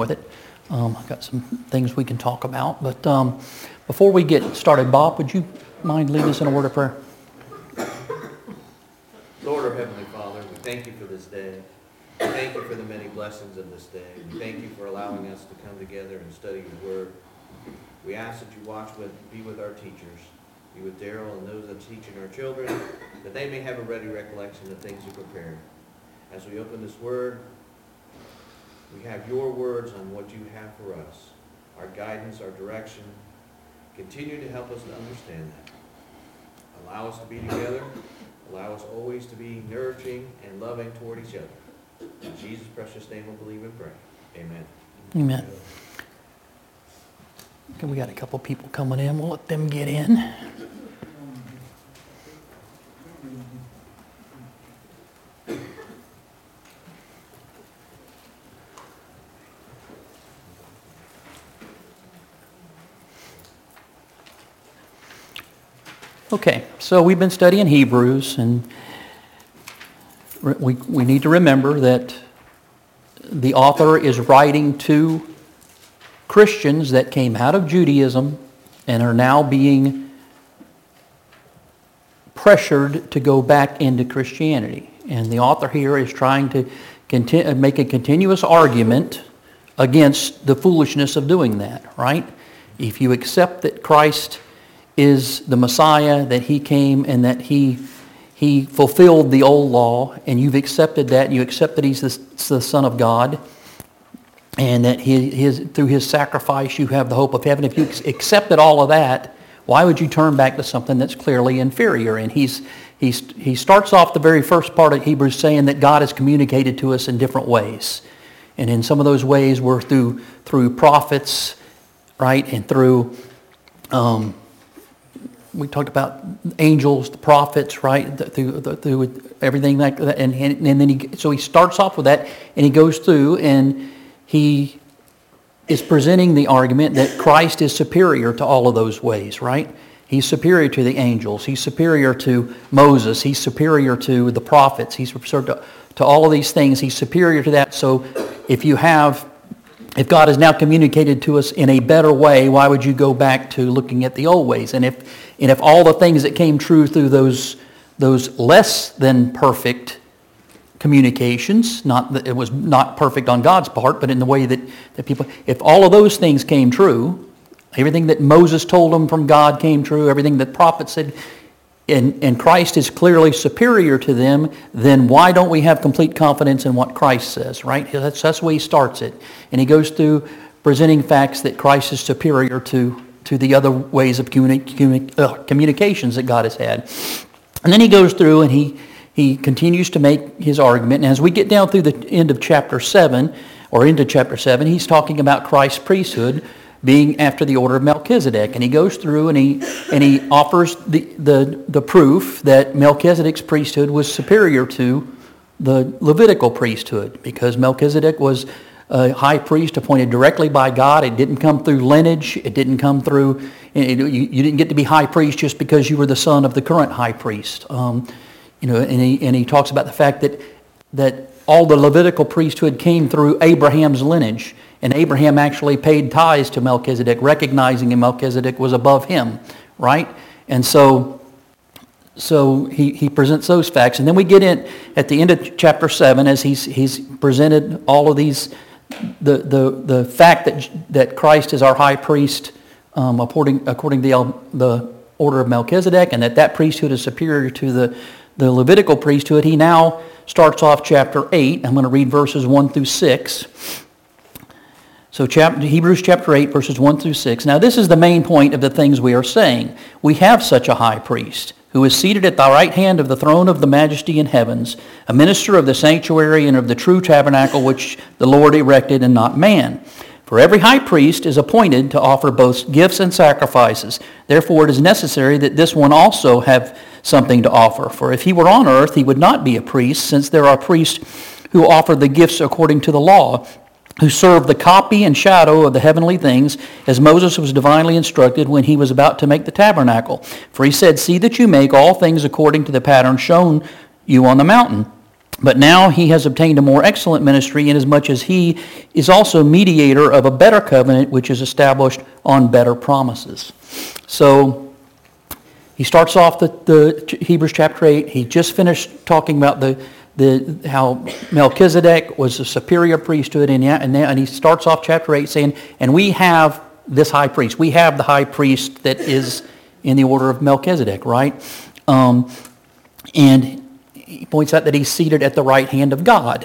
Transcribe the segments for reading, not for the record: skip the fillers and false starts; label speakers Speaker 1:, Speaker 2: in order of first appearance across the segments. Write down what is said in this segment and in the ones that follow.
Speaker 1: with it. I've got some things we can talk about. But before we get started, Bob, would you mind leading us in a word of prayer?
Speaker 2: Lord, our Heavenly Father, we thank you for this day. We thank you for the many blessings of this day. We thank you for allowing us to come together and study your word. We ask that you be with our teachers, be with Daryl and those that are teaching our children, that they may have a ready recollection of things you prepared. As we open this word, we have your words on what you have for us, our guidance, our direction. Continue to help us to understand that. Allow us to be together. Allow us always to be nourishing and loving toward each other. In Jesus' precious name we believe and pray. Amen.
Speaker 1: Amen. Okay, we got a couple people coming in. We'll let them get in. Okay, so we've been studying Hebrews, and we need to remember that the author is writing to Christians that came out of Judaism and are now being pressured to go back into Christianity. And the author here is trying to make a continuous argument against the foolishness of doing that, right? If you accept that Christ is the Messiah, that he came and that he fulfilled the old law, and you've accepted that, and you accept that he's the Son of God, and that through his sacrifice you have the hope of heaven. If you accepted all of that, why would you turn back to something that's clearly inferior? And he starts off the very first part of Hebrews saying that God has communicated to us in different ways. And in some of those ways were through prophets, right, and through we talked about angels, the prophets, right? Through everything like that, and then he starts off with that, and he goes through, and he is presenting the argument that Christ is superior to all of those ways, right? He's superior to the angels. He's superior to Moses. He's superior to the prophets. He's superior to all of these things. He's superior to that. So if God has now communicated to us in a better way, why would you go back to looking at the old ways? And if all the things that came true through those less than perfect communications, not that it was not perfect on God's part, but in the way that people, if all of those things came true, everything that Moses told them from God came true, everything that prophets said, and Christ is clearly superior to them, then why don't we have complete confidence in what Christ says, right? That's the way he starts it. And he goes through presenting facts that Christ is superior to the other ways of communications that God has had. And then he goes through and he continues to make his argument. And as we get down through the end of chapter 7, or into chapter 7, he's talking about Christ's priesthood being after the order of Melchizedek. And he goes through and he offers the proof that Melchizedek's priesthood was superior to the Levitical priesthood, because Melchizedek was a high priest appointed directly by God. It didn't come through lineage. It didn't come through, you didn't get to be high priest just because you were the son of the current high priest. And he talks about the fact that all the Levitical priesthood came through Abraham's lineage. And Abraham actually paid tithes to Melchizedek, recognizing that Melchizedek was above him, right? And so he presents those facts. And then we get in at the end of chapter 7, as he's presented all of these, the fact that Christ is our high priest according to the order of Melchizedek, and that priesthood is superior to the Levitical priesthood. He now starts off chapter 8. I'm going to read verses 1 through 6. So Hebrews chapter 8, verses 1 through 6. Now this is the main point of the things we are saying. We have such a high priest, who is seated at the right hand of the throne of the majesty in heavens, a minister of the sanctuary and of the true tabernacle which the Lord erected and not man. For every high priest is appointed to offer both gifts and sacrifices. Therefore it is necessary that this one also have something to offer. For if he were on earth, he would not be a priest, since there are priests who offer the gifts according to the law, who serve the copy and shadow of the heavenly things, as Moses was divinely instructed when he was about to make the tabernacle. For he said, "See that you make all things according to the pattern shown you on the mountain." But now he has obtained a more excellent ministry, inasmuch as he is also mediator of a better covenant, which is established on better promises. So he starts off the Hebrews chapter 8. He just finished talking about how Melchizedek was a superior priesthood, and he starts off chapter 8 saying, and we have this high priest. We have the high priest that is in the order of Melchizedek, right? And he points out that he's seated at the right hand of God.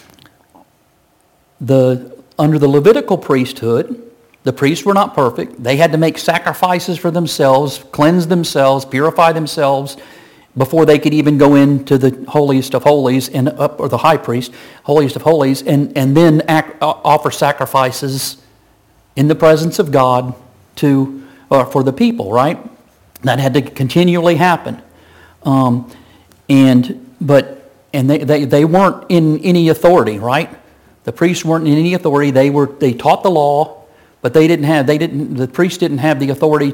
Speaker 1: Under the Levitical priesthood, the priests were not perfect. They had to make sacrifices for themselves, cleanse themselves, purify themselves before they could even go into the holiest of holies or the high priest, holiest of holies, and then offer sacrifices in the presence of God for the people, right? That had to continually happen. They weren't in any authority, right? The priests weren't in any authority. They taught the law, but the priests didn't have the authority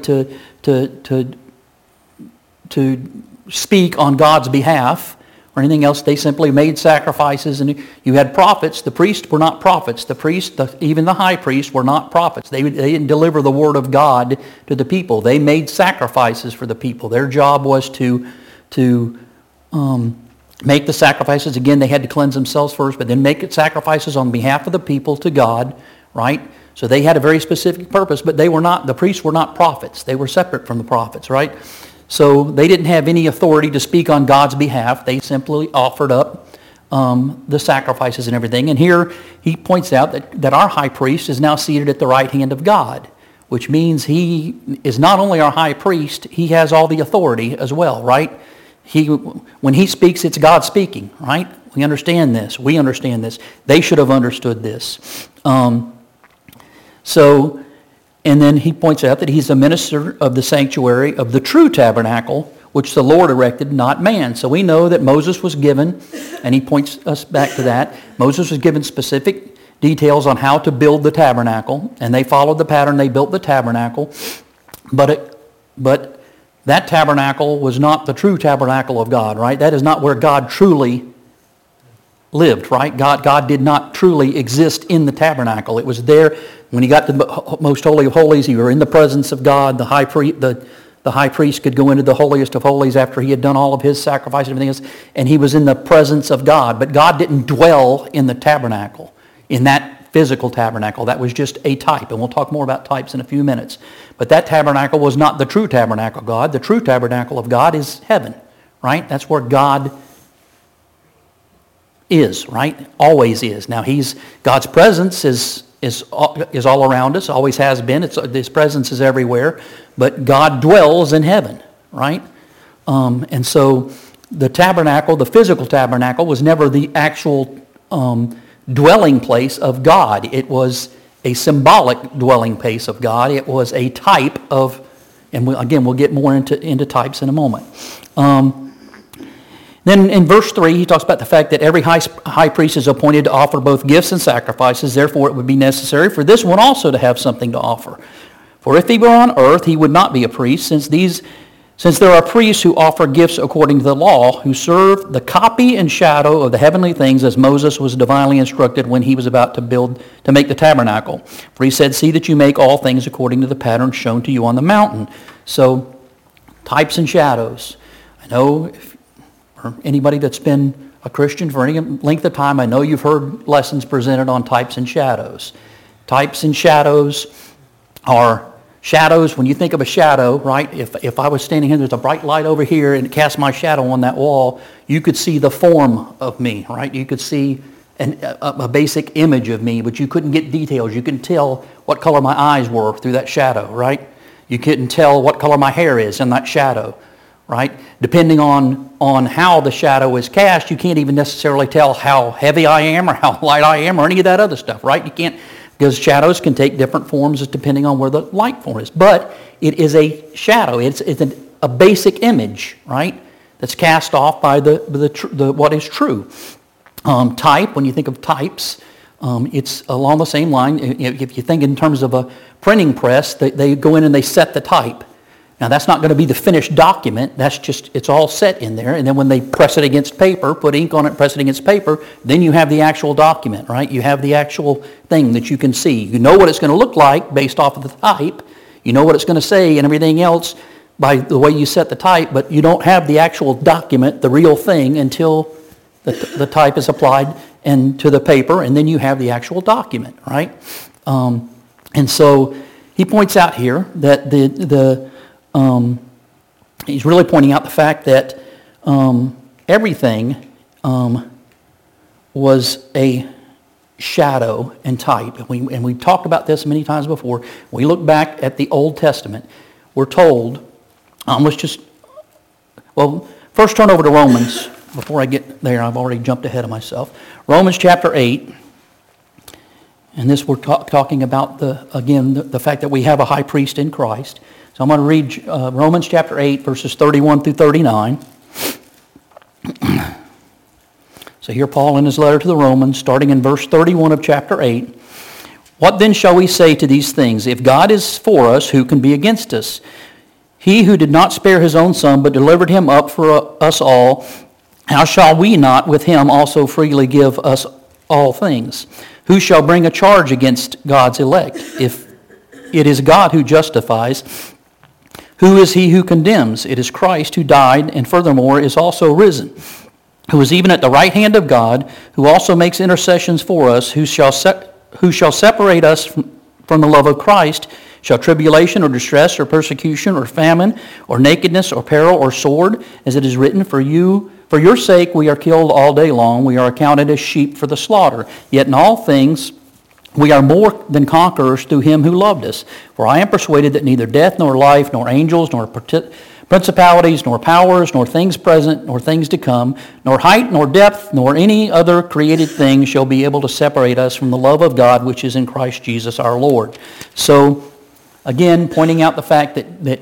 Speaker 1: to speak on God's behalf or anything else. They simply made sacrifices, and you had prophets. The priests were not prophets. The priests, even the high priests, were not prophets. They didn't deliver the word of God to the people. They made sacrifices for the people. Their job was to make the sacrifices. Again, they had to cleanse themselves first, but then make sacrifices on behalf of the people to God, right? So they had a very specific purpose, but the priests were not prophets. They were separate from the prophets, right? So they didn't have any authority to speak on God's behalf. They simply offered up the sacrifices and everything. And here he points out that our high priest is now seated at the right hand of God, which means he is not only our high priest, he has all the authority as well, right? When he speaks, it's God speaking, right? We understand this. We understand this. They should have understood this. And then he points out that he's a minister of the sanctuary of the true tabernacle, which the Lord erected, not man. So we know that Moses was given, and he points us back to that. Moses was given specific details on how to build the tabernacle, and they followed the pattern. They built the tabernacle. But that tabernacle was not the true tabernacle of God, right? That is not where God truly lived, right? God did not truly exist in the tabernacle. It was there when he got to the most holy of holies. You were in the presence of God. The high priest could go into the holiest of holies after he had done all of his sacrifice and everything else, and he was in the presence of God. But God didn't dwell in the tabernacle, in that physical tabernacle. That was just a type, and we'll talk more about types in a few minutes. But that tabernacle was not the true tabernacle of God. The true tabernacle of God is heaven, right? That's where God is, right? Always is. Now, God's presence is all around us, always has been. His presence is everywhere, but God dwells in heaven, right? And so the tabernacle, the physical tabernacle, was never the actual dwelling place of God. It was a symbolic dwelling place of God. It was a type of, and we'll get more into types in a moment. Then in verse 3, he talks about the fact that every high priest is appointed to offer both gifts and sacrifices. Therefore, it would be necessary for this one also to have something to offer. For if he were on earth, he would not be a priest, since there are priests who offer gifts according to the law, who serve the copy and shadow of the heavenly things, as Moses was divinely instructed when he was about to make the tabernacle. For he said, "See that you make all things according to the pattern shown to you on the mountain." So, types and shadows. I know for anybody that's been a Christian for any length of time, I know you've heard lessons presented on types and shadows. Types and shadows are shadows. When you think of a shadow, right, if I was standing here, there's a bright light over here and it casts my shadow on that wall, you could see the form of me, right? You could see a basic image of me, but you couldn't get details. You couldn't tell what color my eyes were through that shadow, right? You couldn't tell what color my hair is in that shadow, right? Depending on how the shadow is cast, you can't even necessarily tell how heavy I am or how light I am or any of that other stuff, right? You can't, because shadows can take different forms depending on where the light form is. But it is a shadow. It's a basic image, right? That's cast off by the what is true. Type, when you think of types, it's along the same line. If you think in terms of a printing press, they go in and they set the type. Now, that's not going to be the finished document. That's just, it's all set in there. And then when they press it against paper, put ink on it, press it against paper, then you have the actual document, right? You have the actual thing that you can see. You know what it's going to look like based off of the type. You know what it's going to say and everything else by the way you set the type, but you don't have the actual document, the real thing, until the type is applied to the paper, and then you have the actual document, right? And so he points out here that he's really pointing out the fact that everything was a shadow and type. And we've talked about this many times before. When we look back at the Old Testament, we're told, first turn over to Romans. Before I get there, I've already jumped ahead of myself. Romans chapter 8. And this we're talking about, the fact that we have a high priest in Christ. So I'm going to read Romans chapter 8, verses 31 through 39. So here Paul in his letter to the Romans, starting in verse 31 of chapter 8. What then shall we say to these things? If God is for us, who can be against us? He who did not spare his own son, but delivered him up for us all, how shall we not with him also freely give us all things? Who shall bring a charge against God's elect? If it is God who justifies, who is he who condemns? It is Christ who died and furthermore is also risen, who is even at the right hand of God, who also makes intercessions for us, who shall separate us from the love of Christ? Shall tribulation or distress or persecution or famine or nakedness or peril or sword? As it is written, for your sake we are killed all day long. We are accounted as sheep for the slaughter. Yet in all things we are more than conquerors through him who loved us. For I am persuaded that neither death nor life, nor angels, nor principalities, nor powers, nor things present, nor things to come, nor height, nor depth, nor any other created thing shall be able to separate us from the love of God which is in Christ Jesus our Lord. So, again, pointing out the fact that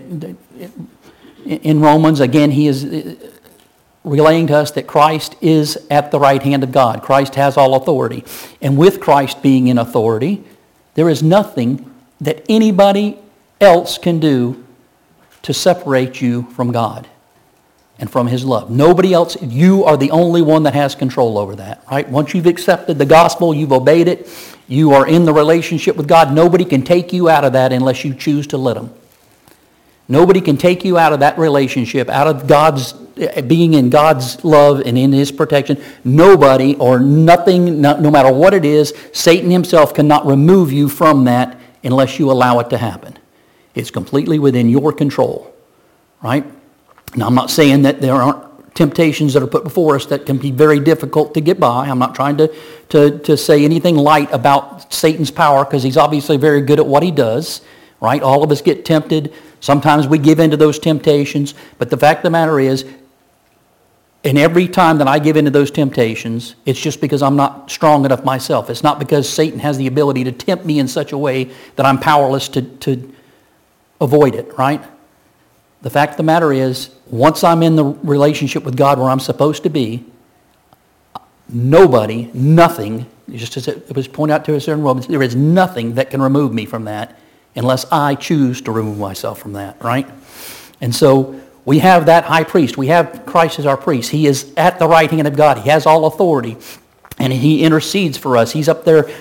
Speaker 1: in Romans, again, he is relaying to us that Christ is at the right hand of God. Christ has all authority. And with Christ being in authority, there is nothing that anybody else can do to separate you from God and from his love. Nobody else, you are the only one that has control over that, right? Once you've accepted the gospel, you've obeyed it, you are in the relationship with God. Nobody can take you out of that unless you choose to let them. Nobody can take you out of that relationship, out of God's being in God's love and in his protection. Nobody or nothing, no matter what it is, Satan himself cannot remove you from that unless you allow it to happen. It's completely within your control, right? Now, I'm not saying that there aren't temptations that are put before us that can be very difficult to get by. I'm not trying to say anything light about Satan's power, because he's obviously very good at what he does, right? All of us get tempted. Sometimes we give in to those temptations. But the fact of the matter is, and every time that I give in to those temptations, it's just because I'm not strong enough myself. It's not because Satan has the ability to tempt me in such a way that I'm powerless to avoid it, right? The fact of the matter is, once I'm in the relationship with God where I'm supposed to be, nobody, nothing, just as it was pointed out to us in Romans, there is nothing that can remove me from that unless I choose to remove myself from that, right? And so we have that high priest. We have Christ as our priest. He is at the right hand of God. He has all authority, and he intercedes for us. He's up there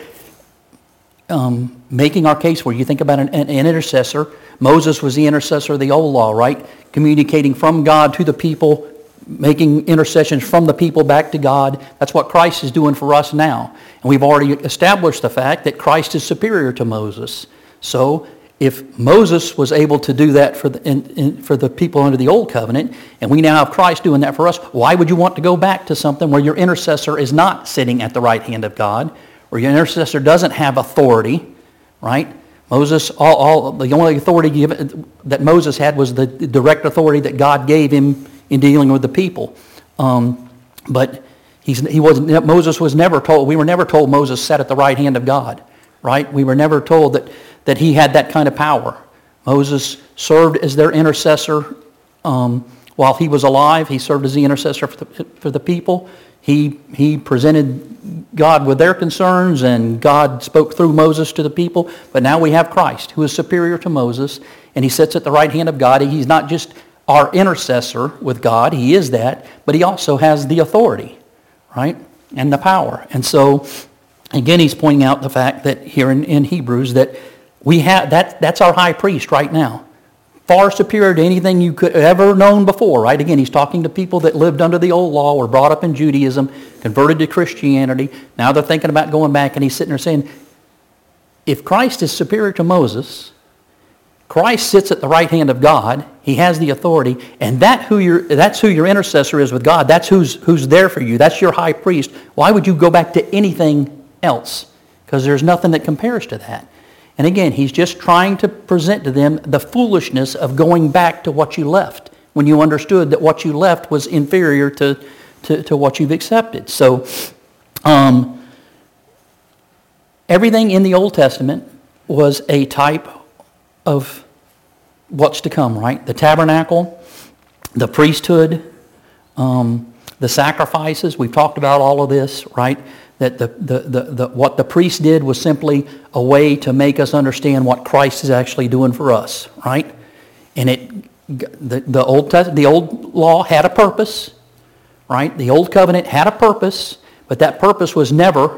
Speaker 1: making our case for you. You think about an intercessor. Moses was the intercessor of the old law, right? Communicating from God to the people, making intercessions from the people back to God. That's what Christ is doing for us now. And we've already established the fact that Christ is superior to Moses. So if Moses was able to do that for the people under the old covenant, and we now have Christ doing that for us, why would you want to go back to something where your intercessor is not sitting at the right hand of God, or your intercessor doesn't have authority, right? Moses, the only authority that Moses had was the direct authority that God gave him in dealing with the people. But Moses was never told. We were never told Moses sat at the right hand of God, right? We were never told that he had that kind of power. Moses served as their intercessor while he was alive. He served as the intercessor for the people. He presented God with their concerns, and God spoke through Moses to the people. But now we have Christ, who is superior to Moses, and he sits at the right hand of God. He's not just our intercessor with God. He is that, but he also has the authority, right, and the power. And so, again, he's pointing out the fact that here in Hebrews that we have that's our high priest right now. Far superior to anything you could ever known before, right? Again, he's talking to people that lived under the old law, were brought up in Judaism, converted to Christianity. Now they're thinking about going back, and he's sitting there saying, if Christ is superior to Moses, Christ sits at the right hand of God. He has the authority, and that's who your intercessor is with God. That's who's there for you. That's your high priest. Why would you go back to anything else? Because there's nothing that compares to that. And again, he's just trying to present to them the foolishness of going back to what you left when you understood that what you left was inferior to what you've accepted. So everything in the Old Testament was a type of what's to come, right? The tabernacle, the priesthood, the sacrifices. We've talked about all of this, right? That what the priest did was simply a way to make us understand what Christ is actually doing for us, right? And the old law had a purpose, right? The old covenant had a purpose, but that purpose was never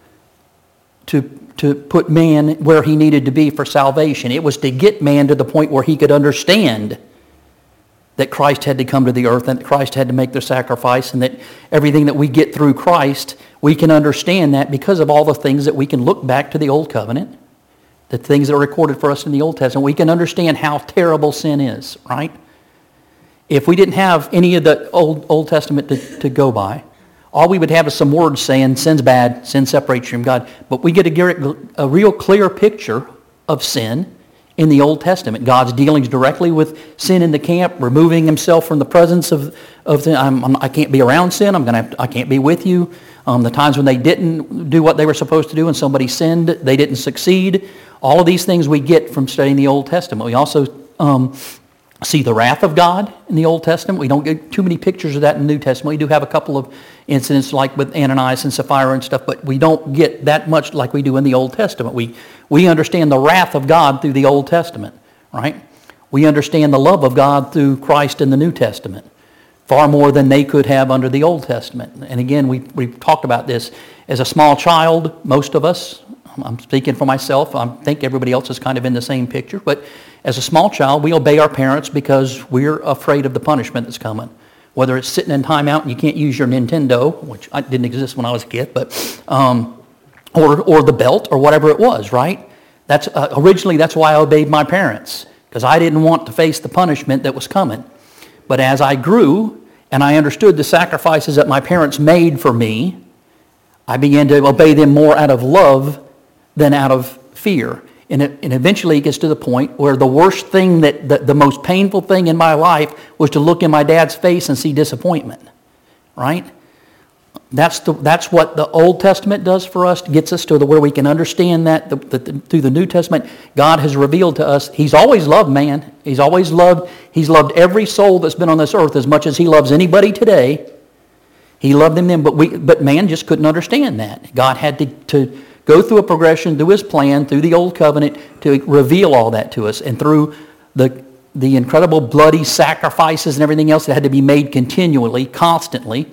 Speaker 1: to put man where he needed to be for salvation. It was to get man to the point where he could understand that Christ had to come to the earth and that Christ had to make the sacrifice, and that everything that we get through Christ, we can understand that because of all the things that we can look back to the Old Covenant, the things that are recorded for us in the Old Testament. We can understand how terrible sin is, right? If we didn't have any of the Old Testament to go by, all we would have is some words saying sin's bad, sin separates you from God. But we get a real clear picture of sin in the Old Testament. God's dealings directly with sin in the camp, removing himself from the presence of sin. I can't be around sin. I can't be with you. The times when they didn't do what they were supposed to do and somebody sinned, they didn't succeed. All of these things we get from studying the Old Testament. We also see the wrath of God in the Old Testament. We don't get too many pictures of that in the New Testament. We do have a couple of incidents like with Ananias and Sapphira and stuff, but we don't get that much like we do in the Old Testament. We understand the wrath of God through the Old Testament, right? We understand the love of God through Christ in the New Testament, far more than they could have under the Old Testament. And again, we've talked about this. As a small child, most of us, I'm speaking for myself, I think everybody else is kind of in the same picture, but as a small child, we obey our parents because we're afraid of the punishment that's coming. Whether it's sitting in timeout and you can't use your Nintendo, which didn't exist when I was a kid, but or the belt or whatever it was, right? Originally that's why I obeyed my parents, because I didn't want to face the punishment that was coming. But as I grew and I understood the sacrifices that my parents made for me, I began to obey them more out of love than out of fear. And eventually it gets to the point where the worst thing, the most painful thing in my life was to look in my dad's face and see disappointment, right? That's what the Old Testament does for us, gets us to where we can understand that through the New Testament. God has revealed to us, he's always loved man. He's loved every soul that's been on this earth as much as he loves anybody today. He loved them then, but man just couldn't understand that. God had to go through a progression, through his plan, through the Old Covenant, to reveal all that to us. And through the incredible bloody sacrifices and everything else that had to be made continually, constantly,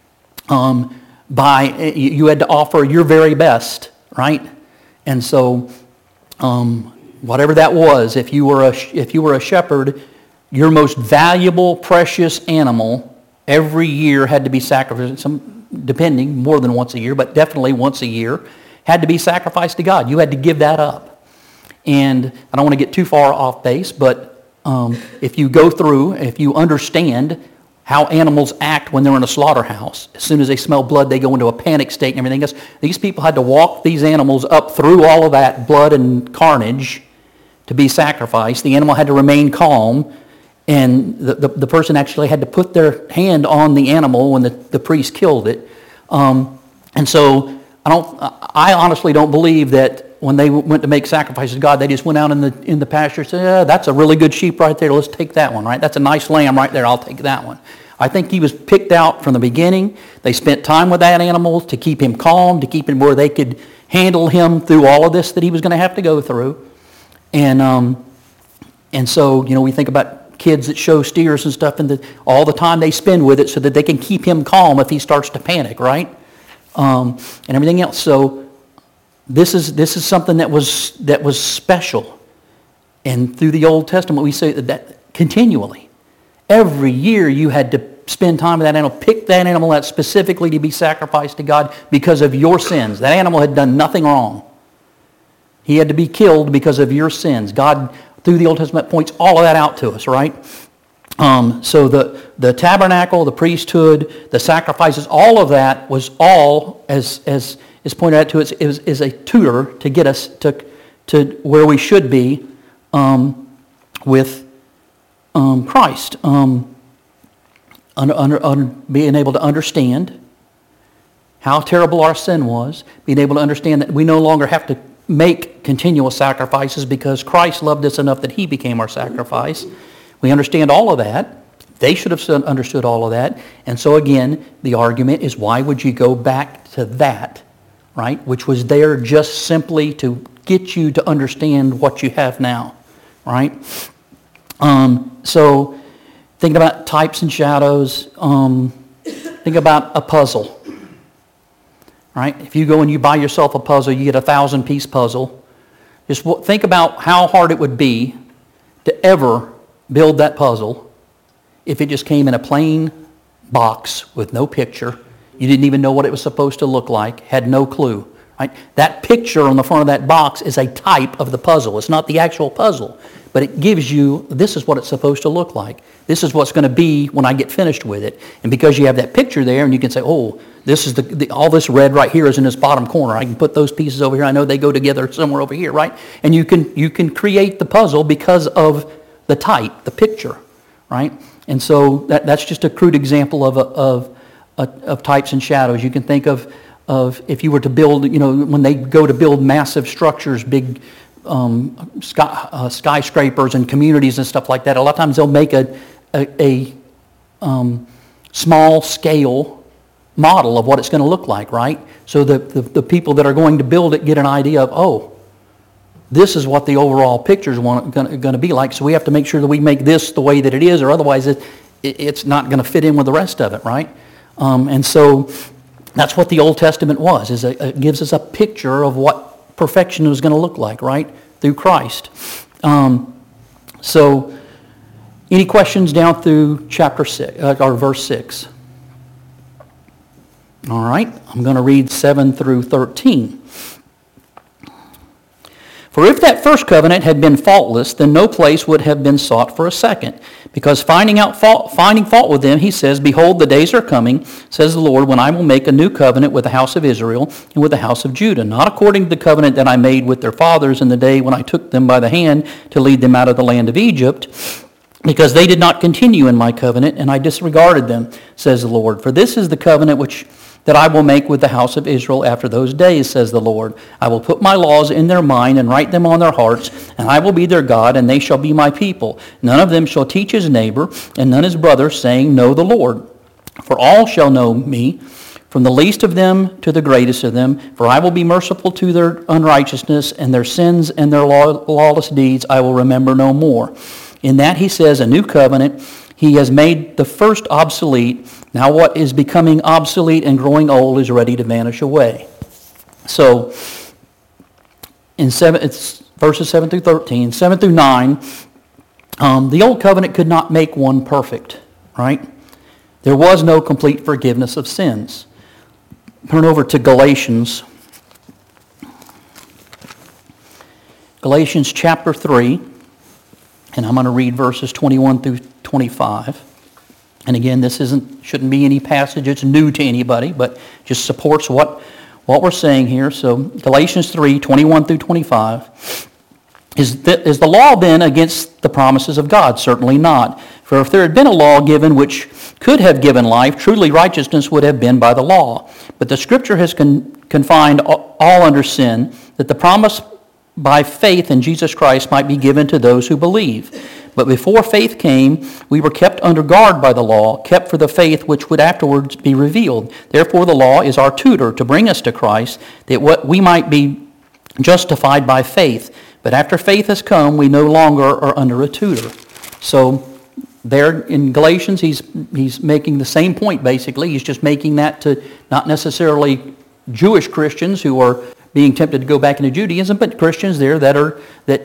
Speaker 1: you had to offer your very best, right? And so, whatever that was, if you were a shepherd, your most valuable, precious animal every year had to be sacrificed, depending, more than once a year, but definitely once a year, had to be sacrificed to God. You had to give that up. And I don't want to get too far off base, but if you understand how animals act when they're in a slaughterhouse, as soon as they smell blood, they go into a panic state and everything else. These people had to walk these animals up through all of that blood and carnage to be sacrificed. The animal had to remain calm, and the person actually had to put their hand on the animal when the priest killed it. And so I honestly don't believe that when they went to make sacrifices to God, they just went out in the pasture and said, that's a really good sheep right there. Let's take that one, right? That's a nice lamb right there. I'll take that one. I think he was picked out from the beginning. They spent time with that animal to keep him calm, to keep him where they could handle him through all of this that he was going to have to go through. And so, we think about kids that show steers and stuff, and all the time they spend with it so that they can keep him calm if he starts to panic, right? And everything else. So this is something that was special. And through the Old Testament, we say that continually. Every year you had to spend time with that animal, pick that animal out specifically to be sacrificed to God because of your sins. That animal had done nothing wrong. He had to be killed because of your sins. God, through the Old Testament, points all of that out to us, right? So the tabernacle, the priesthood, the sacrifices, all of that was all, as is pointed out to us, is a tutor to get us to where we should be with Christ. Being able to understand how terrible our sin was, being able to understand that we no longer have to make continual sacrifices because Christ loved us enough that he became our sacrifice. We understand all of that. They should have understood all of that. And so again, the argument is, why would you go back to that, right? Which was there just simply to get you to understand what you have now, right? So thinking about types and shadows, think about a puzzle, right? If you go and you buy yourself a puzzle, you get a 1,000-piece puzzle. Just think about how hard it would be to ever build that puzzle if it just came in a plain box with no picture. You didn't even know what it was supposed to look like, had no clue, right? That picture on the front of that box is a type of the puzzle. It's not the actual puzzle, but it gives you, this is what it's supposed to look like. This is what's going to be when I get finished with it. And because you have that picture there, and you can say, oh, this is all this red right here is in this bottom corner. I can put those pieces over here. I know they go together somewhere over here, right? And you can create the puzzle because of the type, the picture, right? And so that's just a crude example of types and shadows. You can think of if you were to build, when they go to build massive structures, big skyscrapers and communities and stuff like that, a lot of times they'll make a small scale model of what it's going to look like, right? So the people that are going to build it get an idea of, oh, this is what the overall picture is going to be like. So we have to make sure that we make this the way that it is, or otherwise it's not going to fit in with the rest of it, right? And so that's what the Old Testament was. It gives us a picture of what perfection was going to look like, right? Through Christ. So any questions down through chapter 6 or verse 6? All right, I'm going to read 7 through 13. For if that first covenant had been faultless, then no place would have been sought for a second. Because finding fault with them, he says, behold, the days are coming, says the Lord, when I will make a new covenant with the house of Israel and with the house of Judah, not according to the covenant that I made with their fathers in the day when I took them by the hand to lead them out of the land of Egypt, because they did not continue in my covenant, and I disregarded them, says the Lord. For this is the covenant that I will make with the house of Israel after those days, says the Lord. I will put my laws in their mind and write them on their hearts, and I will be their God, and they shall be my people. None of them shall teach his neighbor, and none his brother, saying, know the Lord. For all shall know me, from the least of them to the greatest of them, for I will be merciful to their unrighteousness, and their sins and their lawless deeds I will remember no more. In that he says, a new covenant, he has made the first obsolete. Now what is becoming obsolete and growing old is ready to vanish away. So, it's verses 7 through 13. 7 through 9, the old covenant could not make one perfect, right? There was no complete forgiveness of sins. Turn over to Galatians. Galatians chapter 3, and I'm going to read verses 21 through 25. And again, this shouldn't be any passage that's new to anybody, but just supports what we're saying here. So Galatians 3, 21 through 25. Is the law then against the promises of God? Certainly not. For if there had been a law given which could have given life, truly righteousness would have been by the law. But the Scripture has confined all under sin, that the promise by faith in Jesus Christ might be given to those who believe. But before faith came, we were kept under guard by the law, kept for the faith which would afterwards be revealed. Therefore the law is our tutor to bring us to Christ, that we might be justified by faith. But after faith has come, we no longer are under a tutor. So there in Galatians, he's making the same point basically. He's just making that to not necessarily Jewish Christians who are being tempted to go back into Judaism, but Christians there that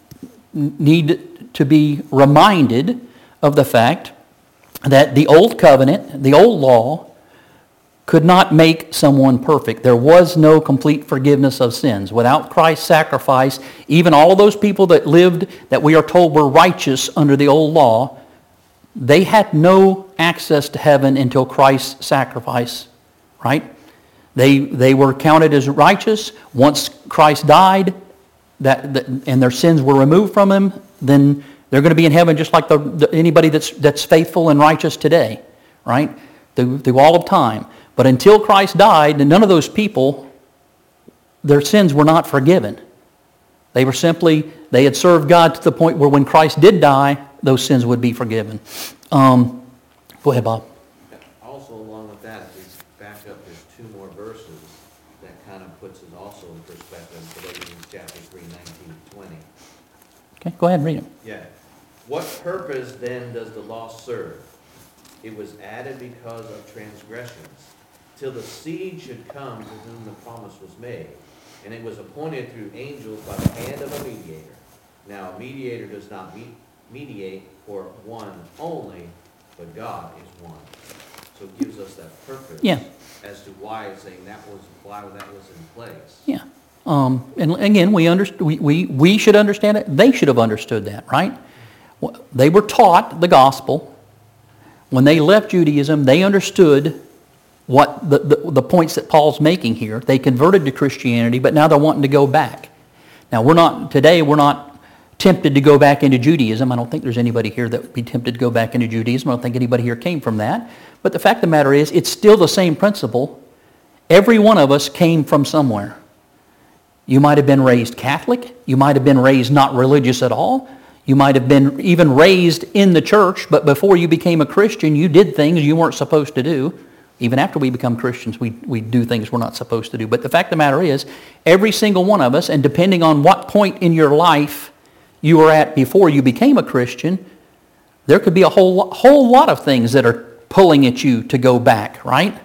Speaker 1: need to be reminded of the fact that the old covenant, the old law, could not make someone perfect. There was no complete forgiveness of sins. Without Christ's sacrifice, even all of those people that lived, that we are told were righteous under the old law, they had no access to heaven until Christ's sacrifice, right? They were counted as righteous. Once Christ died and their sins were removed from them, then they're going to be in heaven just like anybody that's faithful and righteous today, right? Through all of time. But until Christ died, none of those people, their sins were not forgiven. They had served God to the point where when Christ did die, those sins would be forgiven. Go ahead, Bob.
Speaker 2: Also, along with that, if we back up, there's 2 more verses that kind of puts it also in perspective. Galatians chapter 3, 19 to 20.
Speaker 1: Okay, go ahead and read them.
Speaker 2: Yeah. What purpose then does the law serve? It was added because of transgressions, till the seed should come to whom the promise was made. And it was appointed through angels by the hand of a mediator. Now a mediator does not mediate for one only, but God is one. So it gives us that purpose as to why it's saying why that was in place.
Speaker 1: Yeah. And again, we should understand it. They should have understood that, right? They were taught the gospel. When they left Judaism, they understood what the points that Paul's making here. They converted to Christianity, but now they're wanting to go back. Now, we're not tempted to go back into Judaism. I don't think there's anybody here that would be tempted to go back into Judaism. I don't think anybody here came from that. But the fact of the matter is, it's still the same principle. Every one of us came from somewhere. You might have been raised Catholic. You might have been raised not religious at all. You might have been even raised in the church, but before you became a Christian, you did things you weren't supposed to do. Even after we become Christians, we do things we're not supposed to do. But the fact of the matter is, every single one of us, and depending on what point in your life you were at before you became a Christian, there could be a whole lot of things that are pulling at you to go back, right?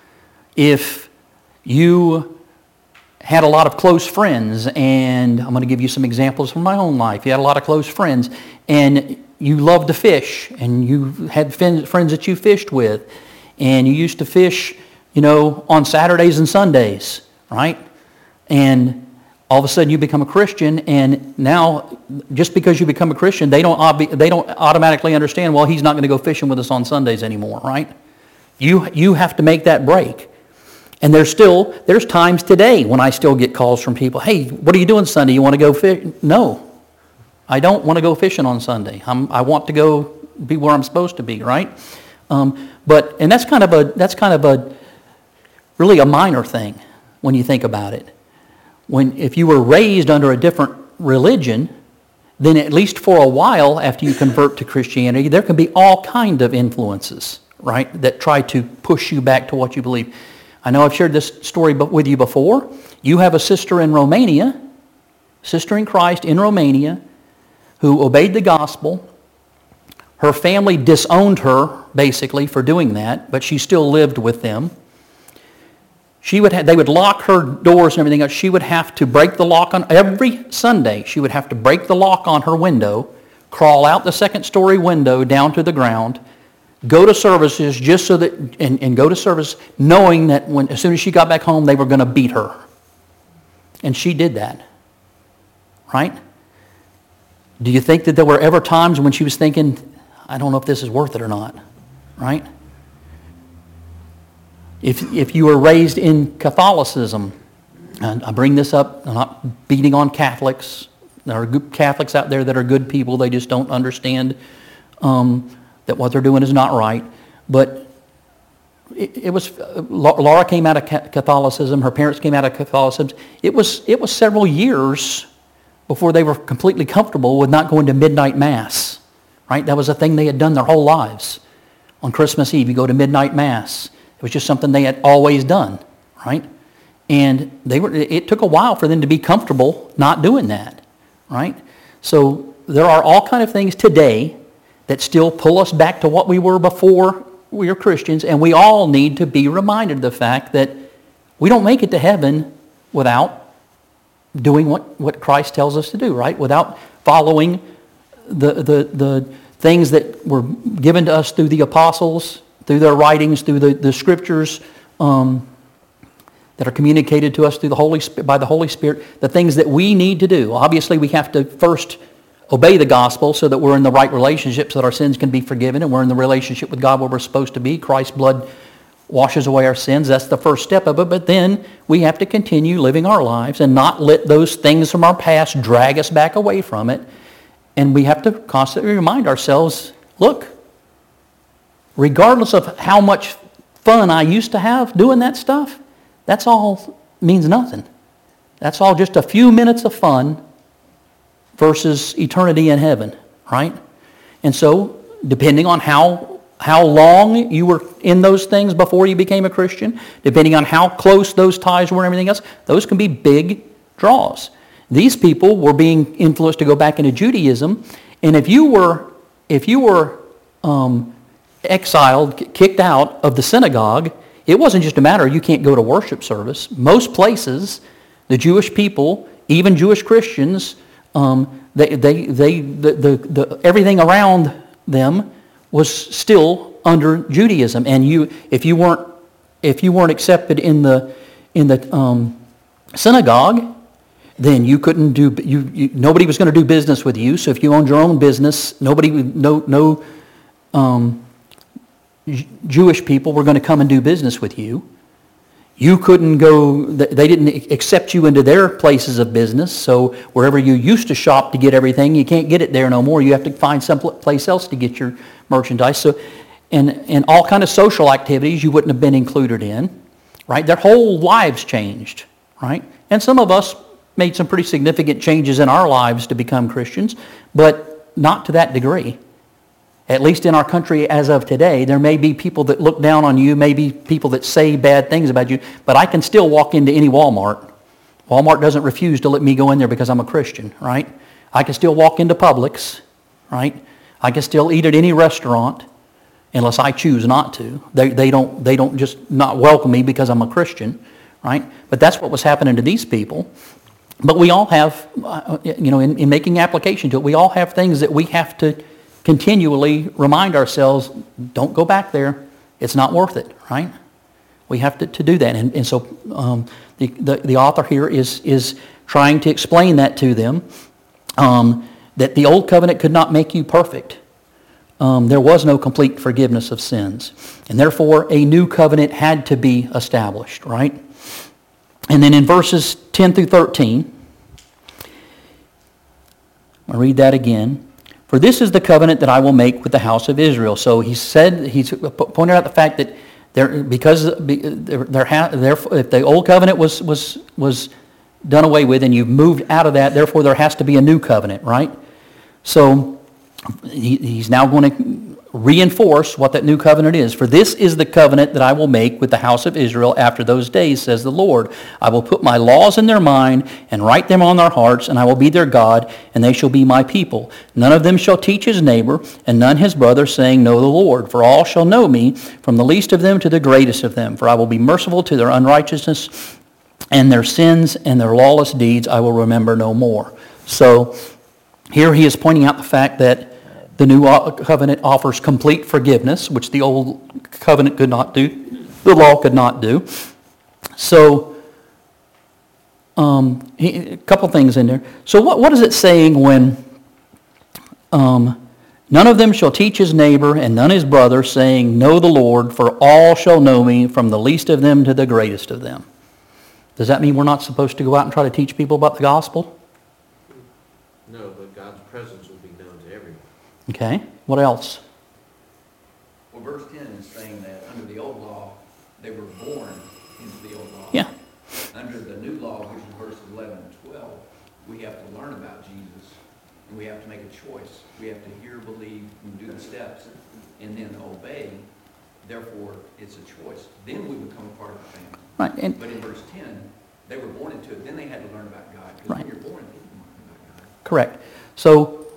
Speaker 1: If you had a lot of close friends, and I'm going to give you some examples from my own life. You had a lot of close friends, and you loved to fish, and you had friends that you fished with, and you used to fish, on Saturdays and Sundays, right? And all of a sudden you become a Christian, and now just because you become a Christian, they don't automatically understand, well, he's not going to go fishing with us on Sundays anymore, right? You have to make that break. And there's times today when I still get calls from people, hey, what are you doing Sunday? You want to go fish? No, I don't want to go fishing on Sunday. I want to go be where I'm supposed to be, right? But that's kind of a really a minor thing when you think about it. If you were raised under a different religion, then at least for a while after you convert to Christianity, there can be all kind of influences, right, that try to push you back to what you believe. I know I've shared this story with you before. You have a sister in Romania, sister in Christ in Romania, who obeyed the gospel. Her family disowned her, basically, for doing that, but she still lived with them. They would lock her doors and everything else. She would have to break the lock on every Sunday. She would have to break the lock on her window, crawl out the second-story window down to the ground, go to services just so that, and go to service knowing that as soon as she got back home, they were going to beat her. And she did that, right? Do you think that there were ever times when she was thinking, I don't know if this is worth it or not, right? If you were raised in Catholicism, and I bring this up, I'm not beating on Catholics. There are Catholics out there that are good people. They just don't understand that what they're doing is not right. But it was Laura came out of Catholicism. Her parents came out of Catholicism. It was several years before they were completely comfortable with not going to midnight mass right? That was a thing they had done their whole lives. On Christmas Eve, you go to midnight mass. It was just something they had always done, right? And it took a while for them to be comfortable not doing that, right? So there are all kind of things today that still pull us back to what we were before we were Christians, and we all need to be reminded of the fact that we don't make it to heaven without doing what Christ tells us to do, right? Without following the things that were given to us through the apostles, through their writings, through the scriptures that are communicated to us through by the Holy Spirit, the things that we need to do. Obviously, we have to first obey the gospel so that we're in the right relationship, so that our sins can be forgiven, and we're in the relationship with God where we're supposed to be. Christ's blood washes away our sins. That's the first step of it. But then we have to continue living our lives and not let those things from our past drag us back away from it. And we have to constantly remind ourselves, look, regardless of how much fun I used to have doing that stuff, that's all means nothing. That's all just a few minutes of fun versus eternity in heaven, right? And so, depending on how long you were in those things before you became a Christian, depending on how close those ties were and everything else, those can be big draws. These people were being influenced to go back into Judaism, and if you were exiled, kicked out of the synagogue, it wasn't just a matter of you can't go to worship service. Most places, the Jewish people, even Jewish Christians, everything around them was still under Judaism, and if you weren't accepted in the synagogue, then you couldn't do nobody was going to do business with you. So if you owned your own business, no Jewish people were going to come and do business with you. You couldn't go, they didn't accept you into their places of business, so wherever you used to shop to get everything, you can't get it there no more. You have to find some place else to get your merchandise. So, and all kind of social activities you wouldn't have been included in, right? Their whole lives changed, right? And some of us made some pretty significant changes in our lives to become Christians, but not to that degree. At least in our country as of today, there may be people that look down on you, maybe people that say bad things about you, but I can still walk into any Walmart. Walmart doesn't refuse to let me go in there because I'm a Christian, right? I can still walk into Publix, right? I can still eat at any restaurant unless I choose not to. They don't just not welcome me because I'm a Christian, right? But that's what was happening to these people. But we all have, in making application to it, we all have things that we have to continually remind ourselves, don't go back there. It's not worth it, right? We have to do that. And so the author here is trying to explain that to them, that the old covenant could not make you perfect. There was no complete forgiveness of sins. And therefore, a new covenant had to be established, right? And then in verses 10 through 13, I'll read that again. For this is the covenant that I will make with the house of Israel. So he pointed out the fact that if the old covenant was done away with and you've moved out of that, therefore there has to be a new covenant, right? So he's now going to reinforce what that new covenant is. For this is the covenant that I will make with the house of Israel after those days, says the Lord. I will put my laws in their mind and write them on their hearts, and I will be their God, and they shall be my people. None of them shall teach his neighbor, and none his brother, saying, Know the Lord. For all shall know me, from the least of them to the greatest of them. For I will be merciful to their unrighteousness, and their sins and their lawless deeds I will remember no more. So here he is pointing out the fact that the new covenant offers complete forgiveness, which the old covenant could not do, the law could not do. So, a couple things in there. So what is it saying when none of them shall teach his neighbor and none his brother, saying, Know the Lord, for all shall know me, from the least of them to the greatest of them? Does that mean we're not supposed to go out and try to teach people about the gospel?
Speaker 2: No, but God's presence will be known to everyone.
Speaker 1: Okay. What else?
Speaker 3: Well, verse 10 is saying that under the old law, they were born into the old law.
Speaker 1: Yeah.
Speaker 3: Under the new law, which is verses 11 and 12, we have to learn about Jesus and we have to make a choice. We have to hear, believe, and do the steps, and then obey. Therefore, it's a choice. Then we become a part of the family.
Speaker 1: Right.
Speaker 3: But in verse 10, they were born into it. Then they had to learn about God. Because
Speaker 1: Right.
Speaker 3: when you're born, you can learn about God.
Speaker 1: Correct. So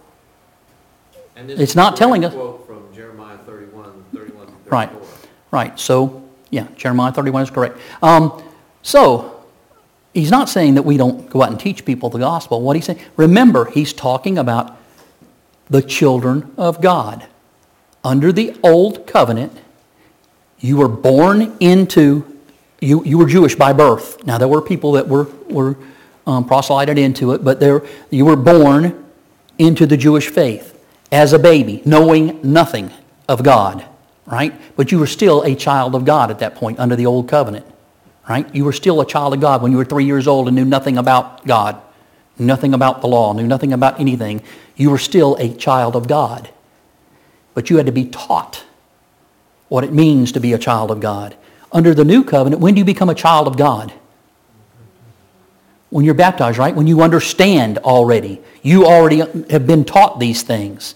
Speaker 2: And this
Speaker 1: It's
Speaker 2: is
Speaker 1: not
Speaker 2: a
Speaker 1: telling
Speaker 2: direct
Speaker 1: us-
Speaker 2: quote from Jeremiah 31, 31 through 34.
Speaker 1: Right. Right. So, yeah, Jeremiah 31 is correct. So, he's not saying that we don't go out and teach people the gospel. What he's saying, remember, he's talking about the children of God. Under the old covenant, you were born into, you were Jewish by birth. Now, there were people that were proselyted into it, but you were born into the Jewish faith as a baby, knowing nothing of God, right? But you were still a child of God at that point under the old covenant, right? You were still a child of God when you were 3 years old and knew nothing about God, knew nothing about the law, knew nothing about anything. You were still a child of God. But you had to be taught what it means to be a child of God. Under the new covenant, when do you become a child of God? When you're baptized, right? When you understand already. You already have been taught these things.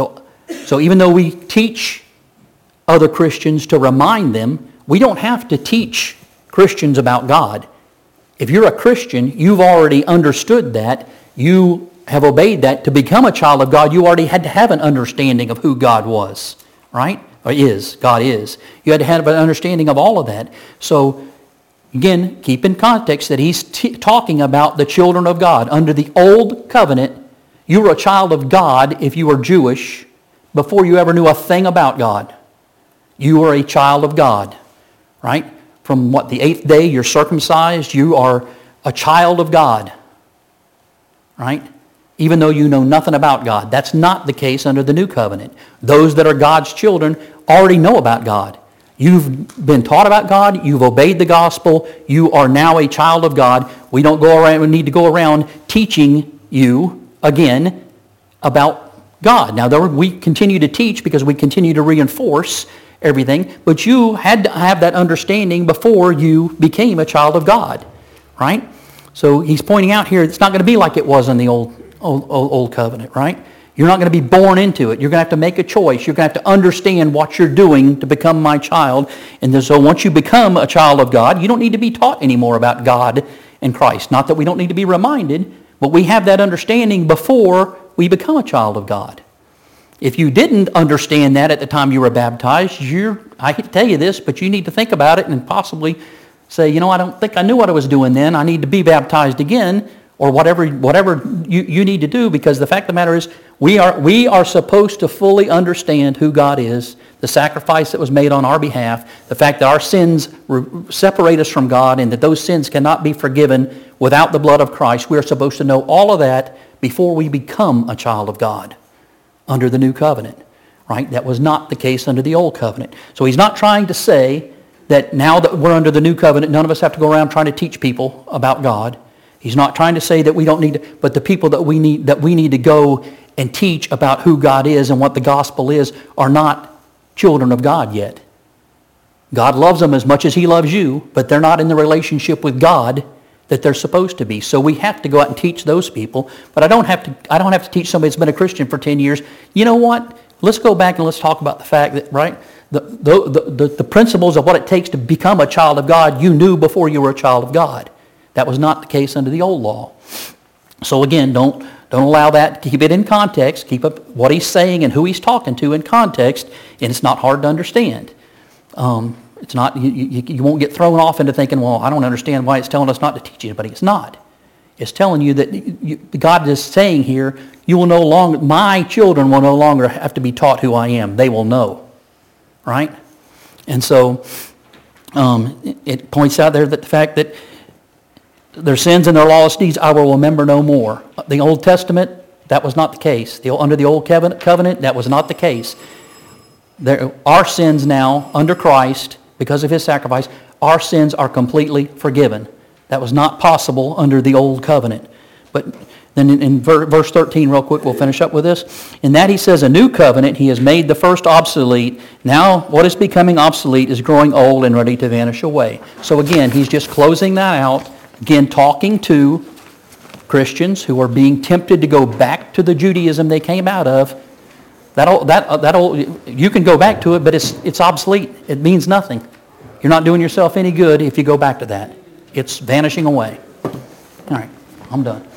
Speaker 1: So even though we teach other Christians to remind them, we don't have to teach Christians about God. If you're a Christian, you've already understood that. You have obeyed that. To become a child of God, you already had to have an understanding of who God was, right? Or is. God is. You had to have an understanding of all of that. So, again, keep in context that he's talking about the children of God. Under the old covenant, you were a child of God if you were Jewish before you ever knew a thing about God. You were a child of God, right? From what, the 8th day you're circumcised, you are a child of God, right? Even though you know nothing about God. That's not the case under the new covenant. Those that are God's children already know about God. You've been taught about God. You've obeyed the gospel. You are now a child of God. We don't go around. We need to go around teaching you again about God. Now, we continue to teach because we continue to reinforce everything, but you had to have that understanding before you became a child of God, right? So he's pointing out here it's not going to be like it was in the old covenant, right? You're not going to be born into it. You're going to have to make a choice. You're going to have to understand what you're doing to become my child. And then, so once you become a child of God, you don't need to be taught anymore about God and Christ. Not that we don't need to be reminded, but we have that understanding before we become a child of God. If you didn't understand that at the time you were baptized, I hate to tell you this, but you need to think about it and possibly say, I don't think I knew what I was doing then. I need to be baptized again, or whatever you need to do, because the fact of the matter is we are supposed to fully understand who God is, the sacrifice that was made on our behalf, the fact that our sins separate us from God and that those sins cannot be forgiven without the blood of Christ. We are supposed to know all of that before we become a child of God under the new covenant, right? That was not the case under the old covenant. So he's not trying to say that now that we're under the new covenant, none of us have to go around trying to teach people about God. He's not trying to say that we don't need to, but the people that we need to go and teach about who God is and what the gospel is are not children of God yet. God loves them as much as he loves you, but they're not in the relationship with God that they're supposed to be. So we have to go out and teach those people. But I don't have to teach somebody that's been a Christian for 10 years. You know what? Let's go back and let's talk about the fact that, right, the principles of what it takes to become a child of God, you knew before you were a child of God. That was not the case under the old law. So again, don't allow that. Keep it in context. Keep up what he's saying and who he's talking to in context, and it's not hard to understand. It's not, you won't get thrown off into thinking, well, I don't understand why it's telling us not to teach anybody. It's not. It's telling you that God is saying here, my children will no longer have to be taught who I am. They will know. Right? And so it points out there that the fact that their sins and their lawless deeds I will remember no more. The Old Testament, that was not the case. Under the Old Covenant, that was not the case. Our sins now, under Christ, because of his sacrifice, our sins are completely forgiven. That was not possible under the Old Covenant. But then in verse 13, real quick, we'll finish up with this. In that he says, a new covenant, he has made the first obsolete. Now what is becoming obsolete is growing old and ready to vanish away. So again, he's just closing that out. Again, talking to Christians who are being tempted to go back to the Judaism they came out of, you can go back to it, but it's obsolete. It means nothing. You're not doing yourself any good if you go back to that. It's vanishing away. All right, I'm done.